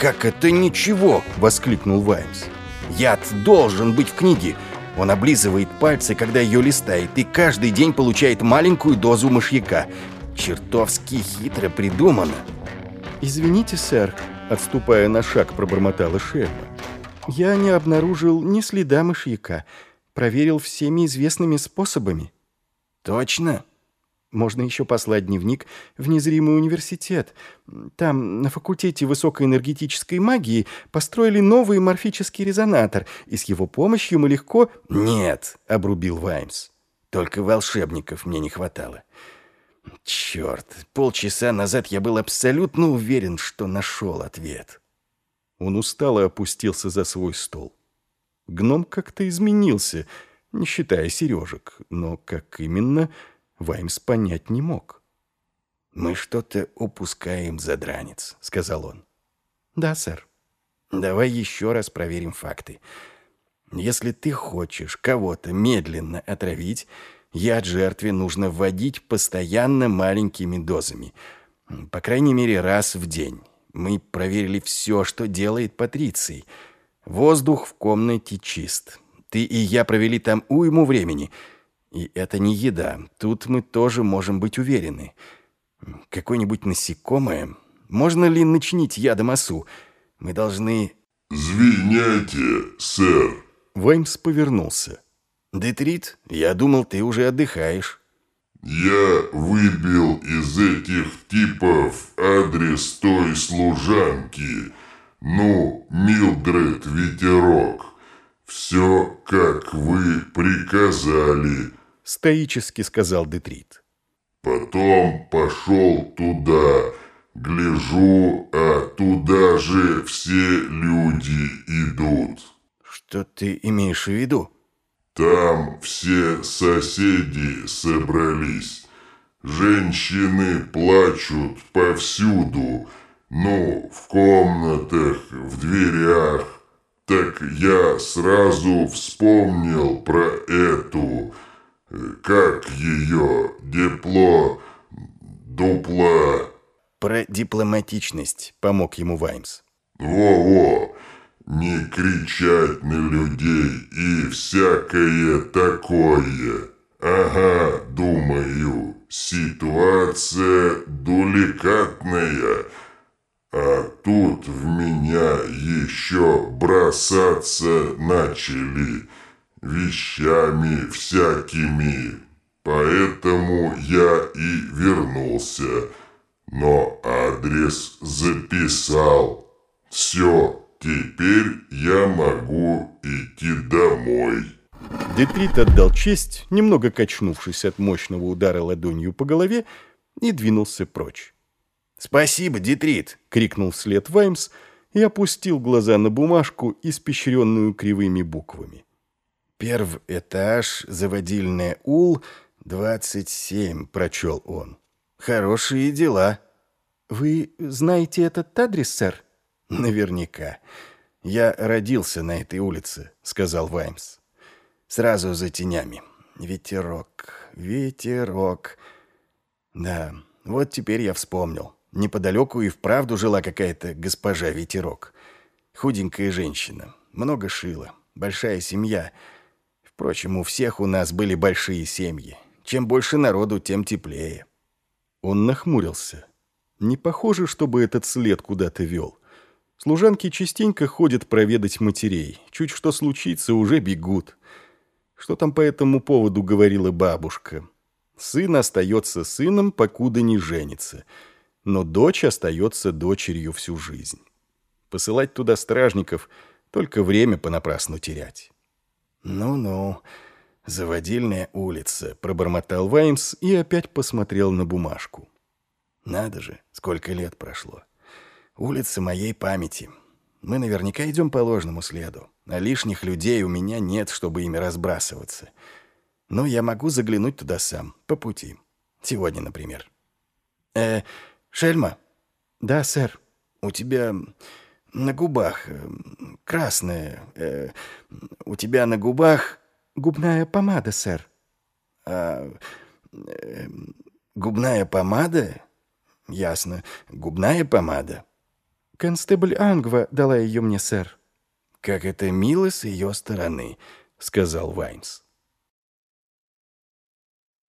«Как это ничего?» — воскликнул Ваймс. «Яд должен быть в книге. Он облизывает пальцы, когда ее листает, и каждый день получает маленькую дозу мышьяка. Чертовски хитро придумано». «Извините, сэр», — отступая на шаг, пробормотала Шельма. «Я не обнаружил ни следа мышьяка. Проверил всеми известными способами». «Точно?» Можно еще послать дневник в незримый университет. Там, на факультете высокоэнергетической магии, построили новый морфический резонатор, и с его помощью мы легко... «Нет», — обрубил Ваймс. «Только волшебников мне не хватало. Черт, полчаса назад я был абсолютно уверен, что нашел ответ». Он устало опустился за свой стол. Гном как-то изменился, не считая сережек, но как именно... Ваймс понять не мог. «Мы что-то упускаем, задранец», — сказал он. «Да, сэр». «Давай еще раз проверим факты. Если ты хочешь кого-то медленно отравить, яд жертве нужно вводить постоянно маленькими дозами. По крайней мере, раз в день. Мы проверили все, что делает Патриций. Воздух в комнате чист. Ты и я провели там уйму времени. И это не еда. Тут мы тоже можем быть уверены. Какое-нибудь насекомое? Можно ли начинить ядом осу? Мы должны...» «Извиняйте, сэр». Ваймс повернулся. «Детрит, я думал, ты уже отдыхаешь». «Я выбил из этих типов адрес той служанки. Ну, Милдред Ветерок. Все, как вы приказали», — стоически сказал Детрит. «Потом пошел туда. Гляжу, а туда же все люди идут. «Что ты имеешь в виду?» Там все соседи собрались. Женщины плачут повсюду. Ну, в комнатах, в дверях. Так я сразу вспомнил про эту... Как ее? Дупла... «Про дипломатичность», — помог ему Ваймс. Во-во! Не кричать на людей и всякое такое. Ага, думаю, ситуация деликатная. А тут в меня еще бросаться начали вещами всякими. Поэтому я и вернулся. Но адрес записал. Все, теперь я могу идти домой». Детрит отдал честь, немного качнувшись от мощного удара ладонью по голове, и двинулся прочь. «Спасибо, Детрит!» — крикнул вслед Ваймс и опустил глаза на бумажку, испещренную кривыми буквами. «Перв этаж, заводильная ул, 27», — прочел он. «Хорошие дела». «Вы знаете этот адрес, сэр?» «Наверняка. Я родился на этой улице», — сказал Ваймс. «Сразу за тенями. Ветерок, ветерок. Да, вот теперь я вспомнил. Неподалеку и вправду жила какая-то госпожа Ветерок. Худенькая женщина, много шила, большая семья. Впрочем, у всех у нас были большие семьи. Чем больше народу, тем теплее». Он нахмурился. Не похоже, чтобы этот след куда-то вел. Служанки частенько ходят проведать матерей. Чуть что случится, уже бегут. Что там по этому поводу говорила бабушка? Сын остается сыном, покуда не женится. Но дочь остается дочерью всю жизнь. Посылать туда стражников — только время понапрасну терять. «Ну-ну, заводильная улица», — пробормотал Ваймс и опять посмотрел на бумажку. «Надо же, сколько лет прошло. Улица моей памяти. Мы наверняка идем по ложному следу, а лишних людей у меня нет, чтобы ими разбрасываться. Но я могу заглянуть туда сам, по пути. Сегодня, например». Шельма?» «Да, сэр». «У тебя на губах красное... у тебя на губах...» «Губная помада, сэр». «Губная помада? Ясно. Губная помада». Констебль Ангва дала ее мне, сэр. «Как это мило с ее стороны», — сказал Ваймс.